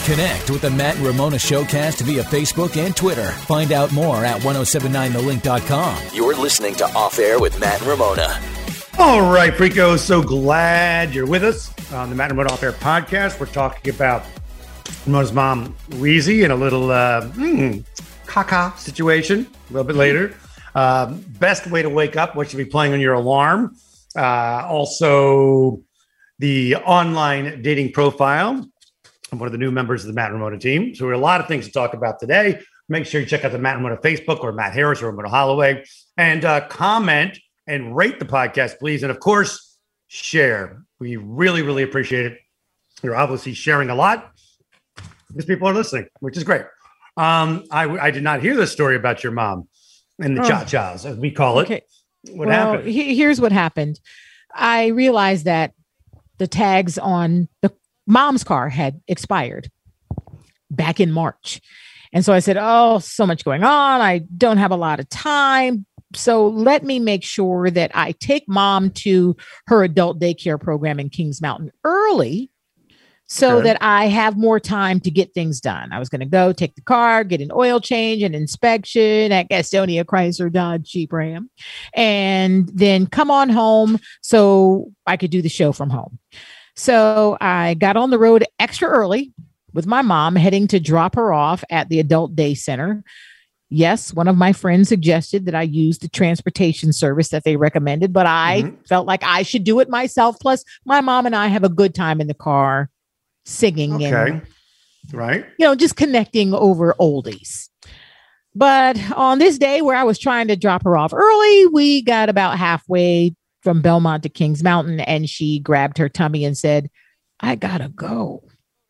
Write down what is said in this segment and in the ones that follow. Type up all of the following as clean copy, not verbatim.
Connect with the Matt and Ramona Showcast via Facebook and Twitter. Find out more at 1079thelink.com. You're listening to Off Air with Matt and Ramona. All right, Freako, so glad you're with us on the Matt and Ramona Off Air podcast. We're talking about Ramona's mom, Weezy, and a little caca situation a little bit later. Best way to wake up, what should be playing on your alarm. Also, the online dating profile. I'm one of the new members of the Matt and Ramona team. So we have a lot of things to talk about today. Make sure you check out the Matt and Ramona Facebook or Matt Harris or Ramona Holloway and comment and rate the podcast, please. And of course, share. We really, really appreciate it. You're obviously sharing a lot because people are listening, which is great. I did not hear this story about your mom and the cha-chas, as we call it. Okay. What happened? Here's what happened. I realized that the tags on the mom's car had expired back in March. And so I said, so much going on. I don't have a lot of time. So let me make sure that I take mom to her adult daycare program in Kings Mountain early so that I have more time to get things done. I was going to go take the car, get an oil change, an inspection at Gastonia Chrysler Dodge Jeep Ram, and then come on home so I could do the show from home. So I got on the road extra early with my mom, heading to drop her off at the adult day center. Yes, one of my friends suggested that I use the transportation service that they recommended, but I felt like I should do it myself. Plus, my mom and I have a good time in the car singing and, just connecting over oldies. But on this day where I was trying to drop her off early, we got about halfway from Belmont to Kings Mountain, and she grabbed her tummy and said, "I gotta go."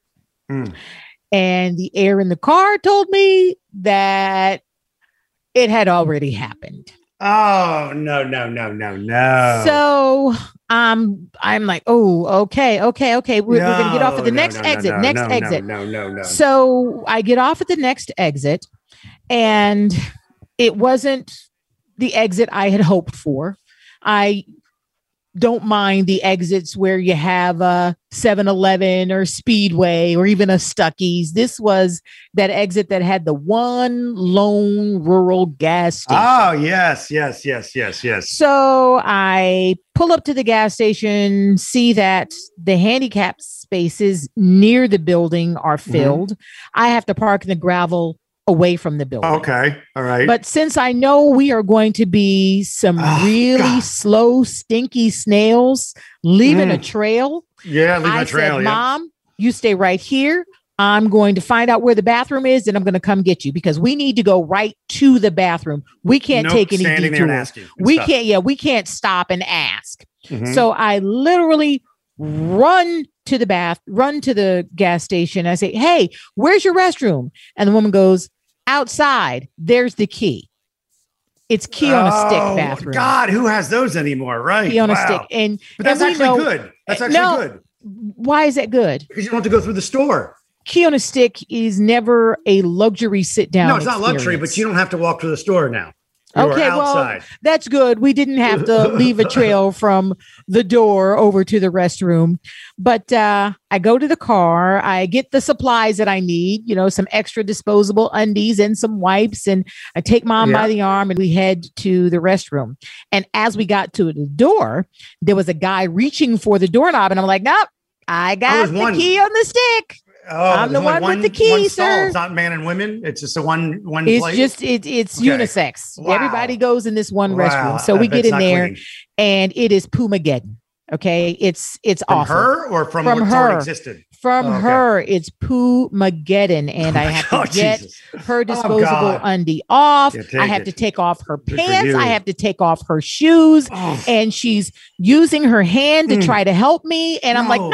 And the air in the car told me that it had already happened. Oh, no. So I'm like, okay. We're going to get off at the next exit. No. So I get off at the next exit, and it wasn't the exit I had hoped for. I don't mind the exits where you have a 7-Eleven or Speedway or even a Stuckey's. This was that exit that had the one lone rural gas station. Oh, yes. So I pull up to the gas station, see that the handicap spaces near the building are filled. I have to park in the gravel away from the building. Okay. All right. But since I know we are going to be some slow, stinky snails leaving a trail. Yeah, leaving a trail. Said, Mom, you stay right here. I'm going to find out where the bathroom is, and I'm going to come get you because we need to go right to the bathroom. We can't take any detours. We can't stop and ask. So I literally run to the gas station. I say, "Hey, where's your restroom?" And the woman goes, "Outside. There's the key." It's key on a stick bathroom. God, who has those anymore? Right. Key on a stick. But that's actually good. That's actually good. Why is that good? Because you don't have to go through the store. Key on a stick is never a luxury sit down. No, it's not luxury, but you don't have to walk to the store now. Well, that's good. We didn't have to leave a trail from the door over to the restroom. But I go to the car. I get the supplies that I need, some extra disposable undies and some wipes. And I take Mom by the arm and we head to the restroom. And as we got to the door, there was a guy reaching for the doorknob. And I'm like, nope, I got the key on the stick. I'm the one with the key, sir. It's not man and women. It's just a one it's place. It's unisex. Wow. Everybody goes in this one restroom. So we get in there and it is Poomageddon. Okay. It's awful. From her or from what's already existed? From her, it's Poomageddon. And I have to get her disposable undie off. I have to take off her pants. I have to take off her shoes. And she's using her hand to try to help me. And I'm like, no.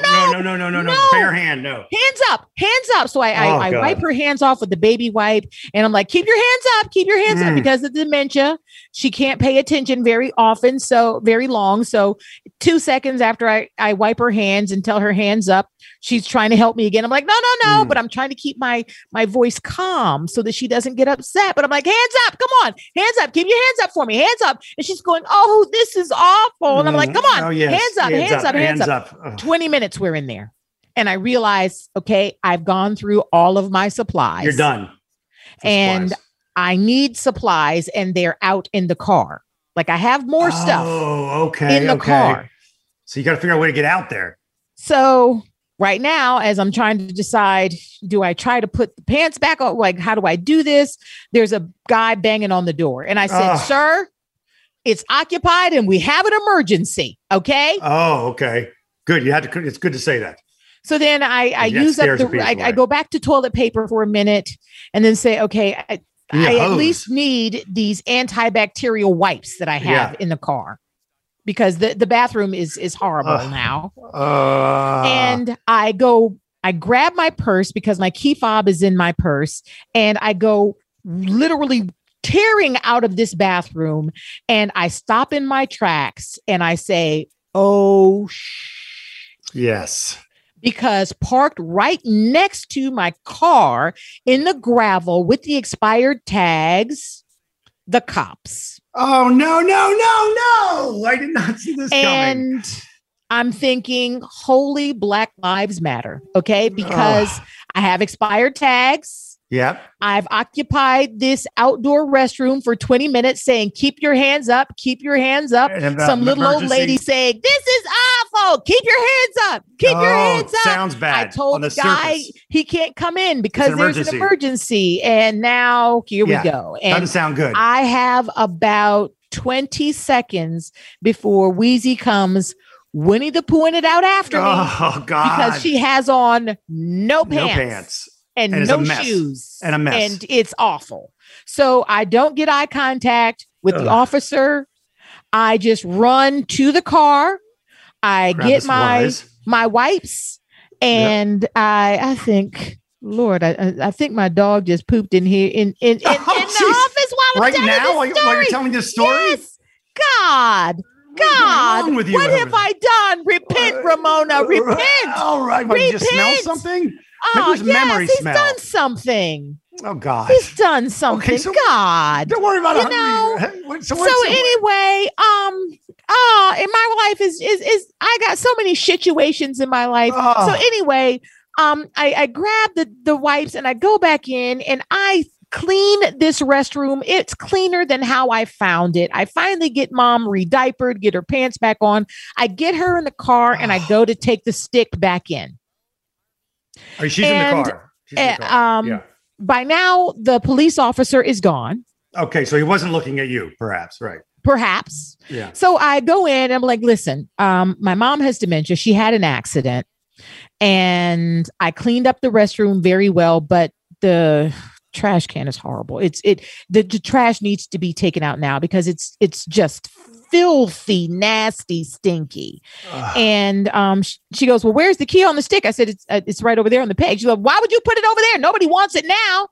Bare hand, no. Hands up. So I wipe her hands off with the baby wipe. And I'm like, keep your hands up because of dementia. She can't pay attention very often. So very long. So 2 seconds after I wipe her hands and tell her hands up, she's trying to help me again. I'm like, no. But I'm trying to keep my voice calm so that she doesn't get upset. But I'm like, hands up. Come on. Hands up. Keep your hands up for me. Hands up. And she's going, oh, this is awful. And I'm like, come on. Hands up. 20 minutes we're in there. And I realized, okay, I've gone through all of my supplies. You're done. And I need supplies, and they're out in the car. Like I have more stuff in the car. So you got to figure out a way to get out there. So right now, as I'm trying to decide, do I try to put the pants back on? Like, how do I do this? There's a guy banging on the door. And I said, sir, it's occupied and we have an emergency. Okay. Oh, okay. Good. It's good to say that. So then I use up I go back to toilet paper for a minute and then say, okay, I at least need these antibacterial wipes that I have in the car because the bathroom is horrible now. And I grab my purse because my key fob is in my purse, and I go literally tearing out of this bathroom, and I stop in my tracks and I say, yes. Because parked right next to my car in the gravel with the expired tags, the cops. Oh, no. I did not see this coming. And I'm thinking, holy Black Lives Matter. Okay. Because I have expired tags. Yep. I've occupied this outdoor restroom for 20 minutes saying, keep your hands up, keep your hands up. Some little old lady saying, this is awful. Keep your hands up. Keep your hands up. Sounds bad. I told the guy he can't come in because there's an emergency. And now here we go. And doesn't sound good. I have about 20 seconds before Wheezy comes Winnie the Poohing it out after me. Oh, God. Because she has on no pants. And no shoes. And a mess. And it's awful. So I don't get eye contact with the officer. I just run to the car. I get my wipes. And I think, Lord, I think my dog just pooped in here in the office while I'm telling while you're telling this story? Yes. God, what have I done? Repent, Ramona. Repent. All right. But you just smell something? Oh, yes, he's done something. Oh, God. He's done something. Okay, so God. Don't worry about it. So anyway, in my life is I got so many situations in my life. So anyway, I grab the wipes and I go back in and I clean this restroom. It's cleaner than how I found it. I finally get mom re-diapered, get her pants back on. I get her in the car and I go to take the stick back in. She's in the car. By now, the police officer is gone. Okay, so he wasn't looking at you, perhaps, right? Perhaps. Yeah. So I go in and I'm like, listen, my mom has dementia. She had an accident. And I cleaned up the restroom very well, but the trash can is horrible. The trash needs to be taken out now because it's just filthy, nasty, stinky. And she goes, well, where's the key on the stick? I said, it's right over there on the peg. She's like, why would you put it over there? Nobody wants it now.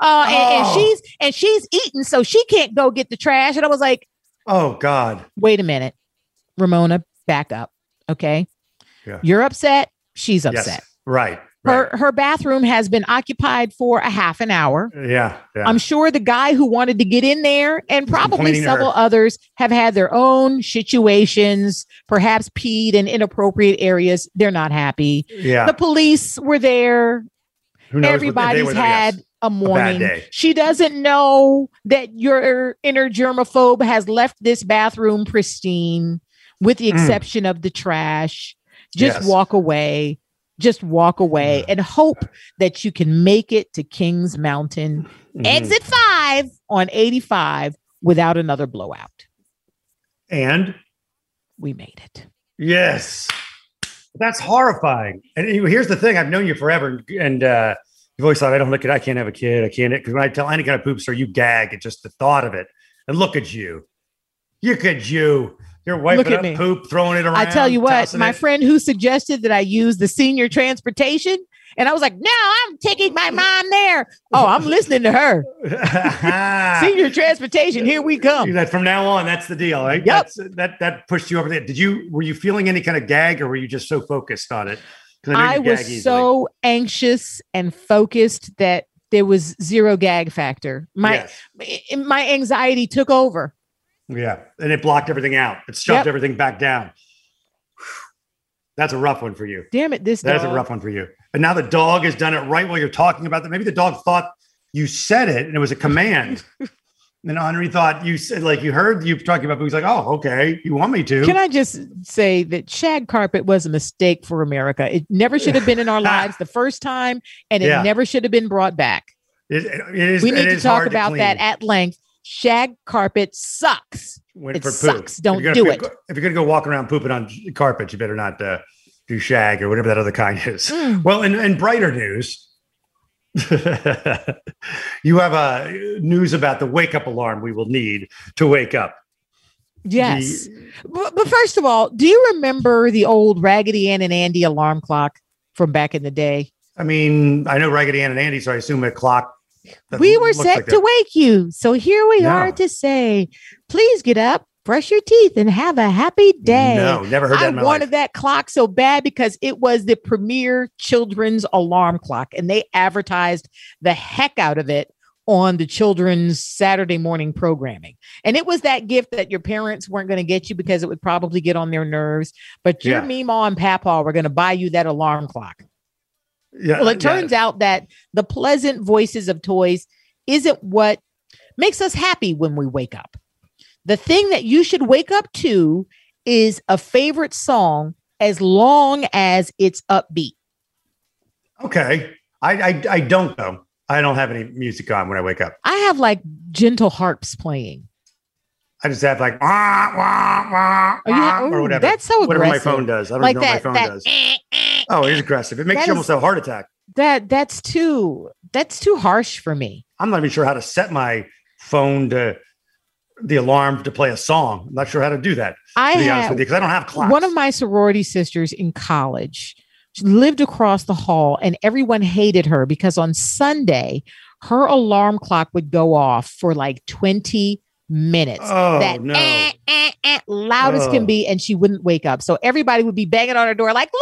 And she's eating, so she can't go get the trash. And I was like, oh God, wait a minute, Ramona, back up. Okay. Yeah. You're upset. She's upset. Yes. Right. Her bathroom has been occupied for a half an hour. Yeah. I'm sure the guy who wanted to get in there and probably several others have had their own situations, perhaps peed in inappropriate areas. They're not happy. Yeah. The police were there. Who knows? Everybody's had a morning. She doesn't know that your inner germaphobe has left this bathroom pristine with the exception of the trash. Just walk away. Just walk away and hope that you can make it to Kings Mountain, exit 5 on 85 without another blowout. And we made it. Yes. That's horrifying. And here's the thing. I've known you forever. And you've always thought, I can't have a kid. I can't. Because when I tell any kind of poop story, you gag at just the thought of it. And look at you. Look at you. You're wiping up poop, throwing it around. I tell you what, my friend who suggested that I use the senior transportation, and I was like, no, I'm taking my mom there. Oh, I'm listening to her. Senior transportation, here we come. That from now on, that's the deal, right? Yep. That pushed you over there. Were you feeling any kind of gag, or were you just so focused on it? I was so anxious and focused that there was zero gag factor. My anxiety took over. Yeah. And it blocked everything out. It shoved everything back down. That's a rough one for you. Damn it, That's a rough one for you. And now the dog has done it right while you're talking about that. Maybe the dog thought you said it and it was a command. And Henri thought you said, like, you heard you talking about, but he's like, oh, okay, you want me to. Can I just say that shag carpet was a mistake for America? It never should have been in our lives the first time, and it never should have been brought back. It is. We need to talk about that at length. Shag carpet sucks. It sucks. Don't do it. If you're going to go walk around pooping on carpet, you better not do shag or whatever that other kind is. Well, in brighter news, you have news about the wake-up alarm we will need to wake up. Yes. But first of all, do you remember the old Raggedy Ann and Andy alarm clock from back in the day? I mean, I know Raggedy Ann and Andy, so I assume a clock. We were set to wake you. So here we are to say, please get up, brush your teeth, and have a happy day. No, never heard that in my life. I wanted that clock so bad because it was the premier children's alarm clock, and they advertised the heck out of it on the children's Saturday morning programming. And it was that gift that your parents weren't going to get you because it would probably get on their nerves. But your Meemaw and Papaw were going to buy you that alarm clock. Yeah, well, it turns out that the pleasant voices of toys isn't what makes us happy when we wake up. The thing that you should wake up to is a favorite song as long as it's upbeat. Okay. I don't though. I don't have any music on when I wake up. I have like gentle harps playing. I just have like wah, wah, wah, wah, or whatever. That's so aggressive. Whatever my phone does. I don't know what my phone does. Oh, it is aggressive. It makes you almost have a heart attack. That's too harsh for me. I'm not even sure how to set my phone to the alarm to play a song. I'm not sure how to do that. To be honest with you, because I don't have clocks. One of my sorority sisters in college lived across the hall, and everyone hated her because on Sunday her alarm clock would go off for like 20 minutes. Oh, that no. Loud as can be, and she wouldn't wake up. So everybody would be banging on her door like,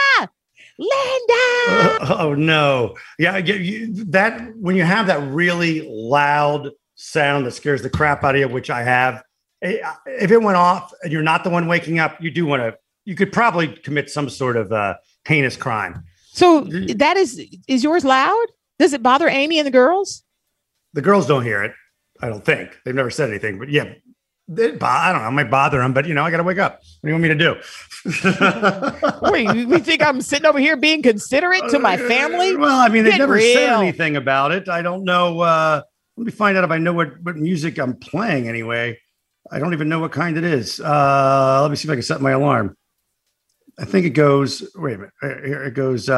Linda. Oh no. Yeah, that when you have that really loud sound that scares the crap out of you, which I have, if it went off and you're not the one waking up, you could probably commit some sort of heinous crime. So that is yours loud? Does it bother Amy and the girls? The girls don't hear it. I don't think. They've never said anything, but yeah, I don't know. It might bother them, but I got to wake up. What do you want me to do? Wait, you think I'm sitting over here being considerate to my family? Well, I mean, they've never said anything about it. I don't know. Let me find out if I know what music I'm playing anyway. I don't even know what kind it is. Let me see if I can set my alarm. I think it goes, wait a minute. Here it goes.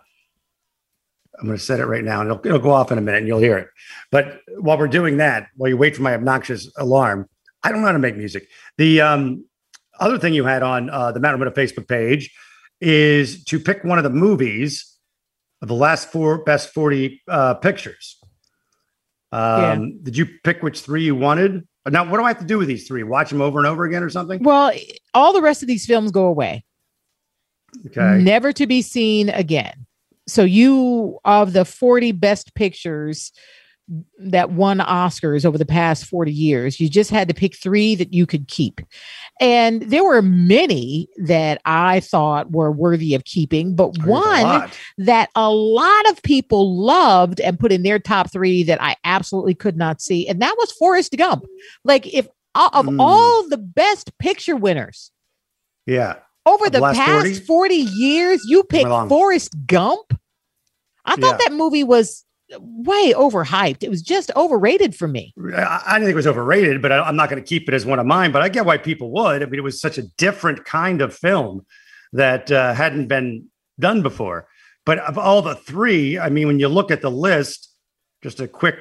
I'm going to set it right now, and it'll go off in a minute, and you'll hear it. But while we're doing that, while you wait for my obnoxious alarm, I don't know how to make music. The other thing you had on the Matt Ramona Facebook page is to pick one of the movies of the last best 40 pictures. Did you pick which 3 you wanted? Now, what do I have to do with these 3? Watch them over and over again or something? Well, all the rest of these films go away. Okay. Never to be seen again. So you, of the 40 best pictures that won Oscars over the past 40 years, you just had to pick 3 that you could keep. And there were many that I thought were worthy of keeping, but one that a lot of people loved and put in their top 3 that I absolutely could not see. And that was Forrest Gump. Like, if of all the best picture winners. Yeah. Over the past 40 years, you picked Forrest Gump? I thought that movie was way overhyped. It was just overrated for me. I didn't think it was overrated, but I'm not going to keep it as one of mine. But I get why people would. I mean, it was such a different kind of film that hadn't been done before. But of all the 3, I mean, when you look at the list, just a quick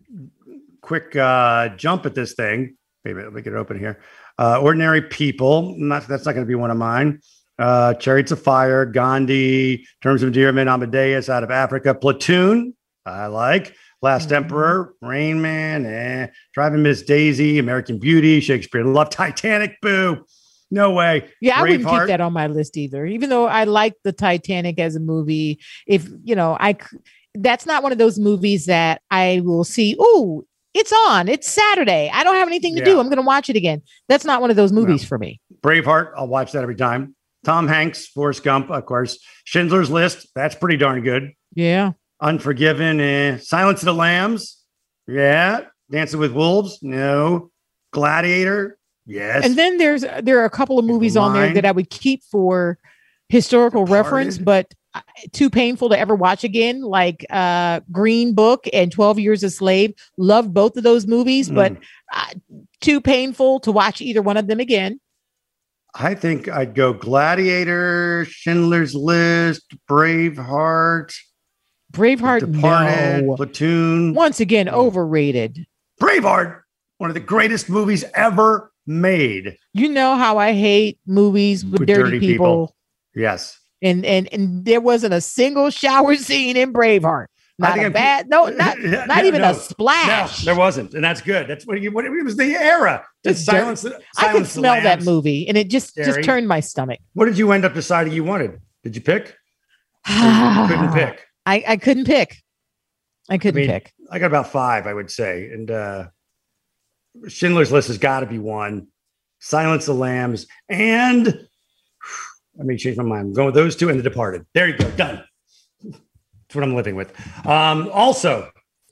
jump at this thing. Maybe let me get it open here. Ordinary People. That's not going to be one of mine. Chariots of Fire, Gandhi, Terms of Endearment, Amadeus, Out of Africa, Platoon. I like Last Emperor, Rain Man, Driving Miss Daisy, American Beauty, Shakespeare in Love, Titanic. Boo. No way. Yeah, I wouldn't keep that on my list either. Even though I like the Titanic as a movie, that's not one of those movies that I will see. Ooh, it's on. It's Saturday. I don't have anything to do. I'm going to watch it again. That's not one of those movies for me. Braveheart. I'll watch that every time. Tom Hanks, Forrest Gump, of course. Schindler's List. That's pretty darn good. Yeah. Unforgiven. Silence of the Lambs. Yeah. Dancing with Wolves. No. Gladiator. Yes. And then there are a couple of movies on there that I would keep for historical reference, but too painful to ever watch again, like Green Book and 12 Years a Slave. Loved both of those movies, but too painful to watch either one of them again. I think I'd go Gladiator, Schindler's List, Braveheart, Departed, no. Platoon. Once again, overrated. Braveheart, one of the greatest movies ever made. You know how I hate movies with dirty people. Yes. And there wasn't a single shower scene in Braveheart. Not even a splash. No, there wasn't, and that's good. That's what it was. The era. Silence. I could smell that movie, and it just turned my stomach. What did you end up deciding you wanted? Did you pick? Couldn't pick. I couldn't pick. I couldn't pick. I got about 5, I would say, and Schindler's List has got to be one. Silence of the Lambs, and let me change my mind. I'm going with those 2 and The Departed. There you go. Done. That's what I'm living with. Also,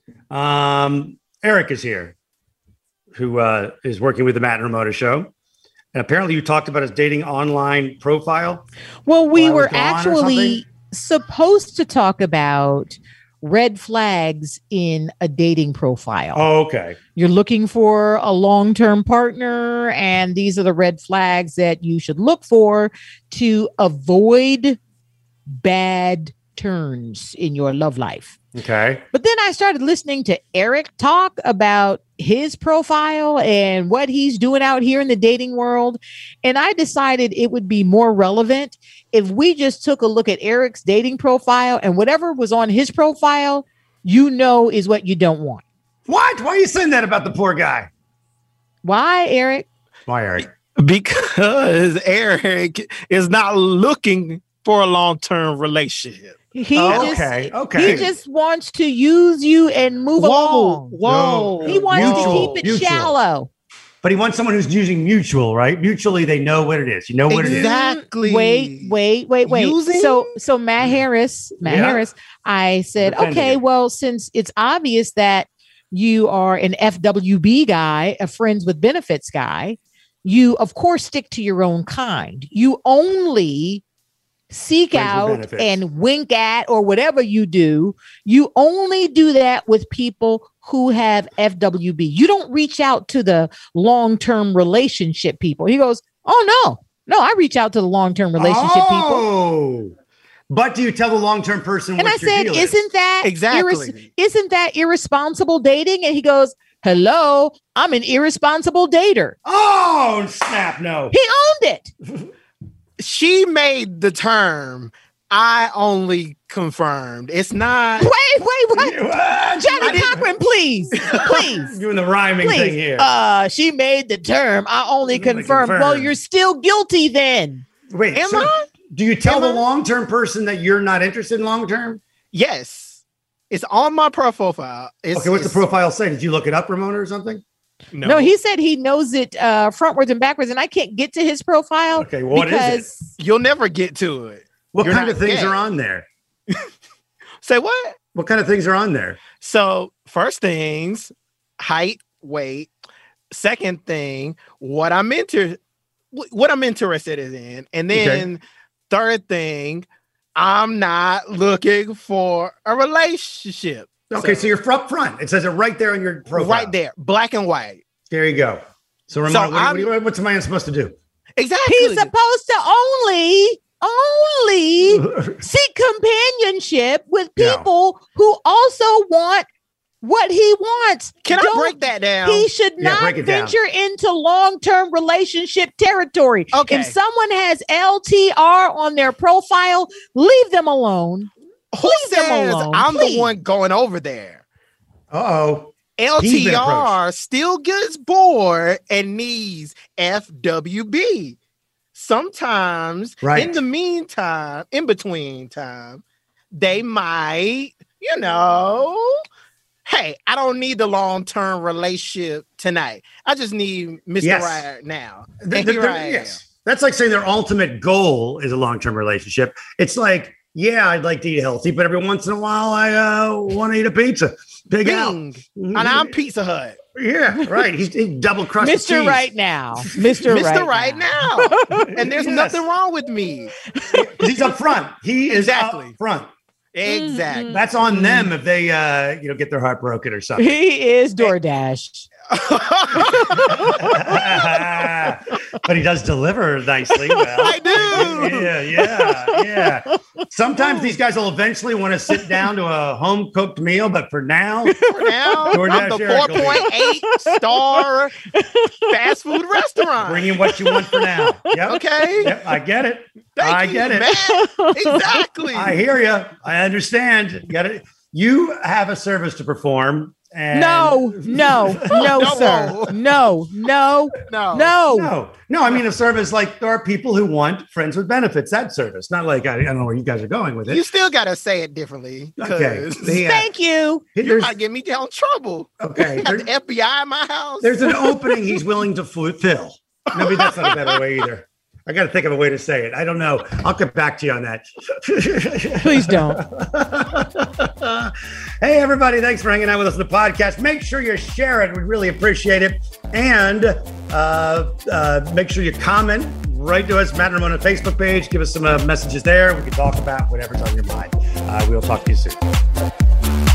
Eric is here, who is working with the Matt and Ramona show. And apparently you talked about his dating online profile. Well, we were actually supposed to talk about red flags in a dating profile. Oh, okay. You're looking for a long-term partner, and these are the red flags that you should look for to avoid bad turns in your love life. Okay. But then I started listening to Eric talk about his profile and what he's doing out here in the dating world. And I decided it would be more relevant if we just took a look at Eric's dating profile, and whatever was on his profile, is what you don't want. What? Why are you saying that about the poor guy? Why, Eric? Why, Eric? Because Eric is not looking for a long-term relationship. He just wants to use you and move along. He wants to keep it shallow. But he wants someone who's using mutual, right? Mutually, they know what it is. You know what it is. Exactly. Wait. So Matt Harris, I said, okay, well, since it's obvious that you are an FWB guy, a friends with benefits guy, you of course stick to your own kind. You only seek out and wink at, or whatever you do, you only do that with people who have FWB. You don't reach out to the long-term relationship people. He goes, oh, no, I reach out to the long-term relationship people. But do you tell the long-term person and what I said, isn't that exactly isn't that irresponsible dating? And he goes, hello, I'm an irresponsible dater. Oh, snap, no. He owned it. She made the term, I only confirmed. It's not. Wait. Johnny Cochran, please. Doing the rhyming thing here. She made the term, I only confirmed. Well, you're still guilty then. Wait, am I? Do you tell the long-term person that you're not interested in long-term? Yes. It's on my profile. What's the profile say? Did you look it up, Ramona, or something? No, he said he knows it frontwards and backwards, and I can't get to his profile. Okay, well, what is it? You'll never get to it. What kind of things are on there? Say what? What kind of things are on there? So, first things, height, weight. Second thing, what I'm interested in, and then third thing, I'm not looking for a relationship. Okay, so you're up front. It says it right there on your profile. Right there, black and white. There you go. So, Ramona, what's a man supposed to do? Exactly. He's supposed to only seek companionship with people who also want what he wants. Can I break that down? He should not venture into long-term relationship territory. Okay. If someone has LTR on their profile, leave them alone. Who says I'm the one going over there? Uh-oh. LTR still gets bored and needs FWB. Sometimes, in the meantime, in between time, they might, hey, I don't need the long-term relationship tonight. I just need Mr. Right now. That's like saying their ultimate goal is a long-term relationship. It's like, yeah, I'd like to eat healthy, but every once in a while I want to eat a pizza. Big out. And I'm Pizza Hut. Yeah, right. He's double crusted Mr. cheese. Right now. Mr. Right now. And there's nothing wrong with me. He's up front. He is up front. Exactly. That's on them if they get their heart broken or something. He is DoorDash. But he does deliver nicely well. I do. Yeah. Sometimes these guys will eventually want to sit down to a home cooked meal, but for now, I'm the 4.8 star fast food restaurant. Bring in what you want for now. Yep. Okay. Yep, I get it. I get it. Man. Exactly. I hear you. I understand. You have a service to perform. And no, sir. No. I mean, a service like there are people who want friends with benefits. That service, not like I don't know where you guys are going with it. You still gotta say it differently. Okay, thank you. You might get me down trouble. Okay, the FBI in my house. There's an opening he's willing to fill. Maybe that's not a better way either. I got to think of a way to say it. I don't know. I'll get back to you on that. Please don't. Hey, everybody. Thanks for hanging out with us on the podcast. Make sure you share it. We'd really appreciate it. And make sure you comment. Write to us, Matt and Ramona Facebook page. Give us some messages there. We can talk about whatever's on your mind. We'll talk to you soon.